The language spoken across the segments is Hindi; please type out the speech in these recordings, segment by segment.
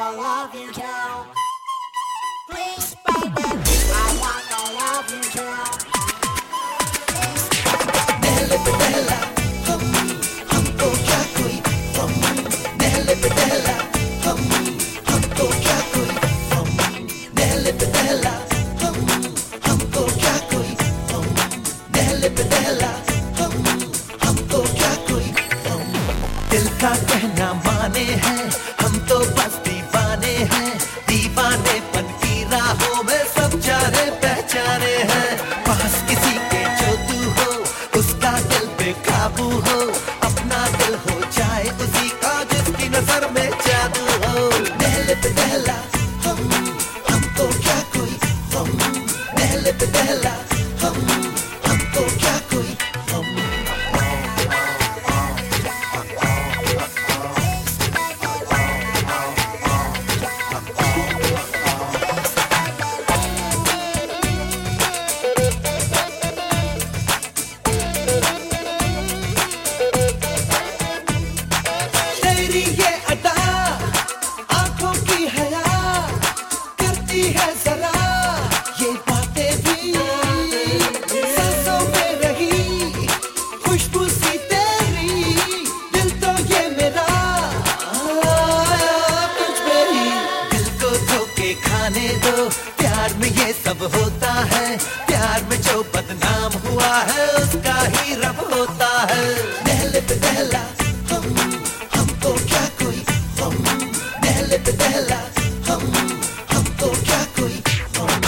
love you too. Please, baby, I wanna love you too. नहले पे नहला हमको क्या कोई गम, नहले पे नहला हमको क्या कोई गम, नहले पे नहला हमको क्या कोई गम, नहले पे नहला हमको क्या कोई गम। दिल का कहना माने हैं हम तो बस दीवाने हैं, दीवानेपन की राहों में सब जाने पहचाने हैं। पास किसी के जो तू हो उसका दिल पे काबू हो, अपना दिल हो जाए उसी का जिसकी नजर में जादू हो। नहले पे नहला हमको क्या कोई गम, नहले पे नहला हमको क्या कोई गम। तेरी ये अदा आंखों की हया करती है जरा ये बातें भी, सांसों में रही खुशबू सी तेरी, दिल तो ये मेरा तुझ पे ही। दिल को धोखे खाने दो, प्यार में ये सब होता है, प्यार में जो बदनाम हुआ है उसका ही रब होता है। नहले पे नहला हमको क्या कोई गम, नहले पे नहला हमको क्या कोई गम।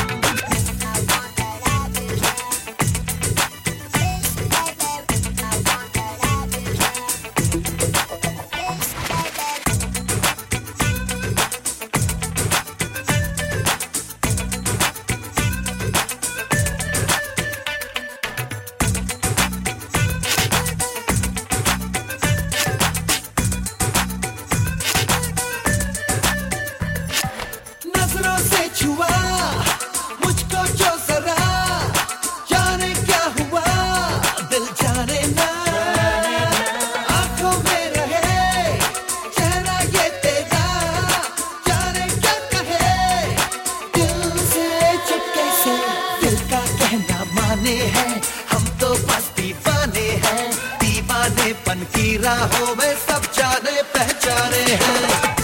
नजरों से छुआ मुझको जो जरा, जाने क्या हुआ दिल जाने ना, आंखों में रहे चेहरा ये तेरा, जाने क्या कहे दिल से चुपके से। दिल का कहना माने हैं हम तो बस दीवाने हैं, दीवानेपन की राहों में सब जाने पहचाने हैं।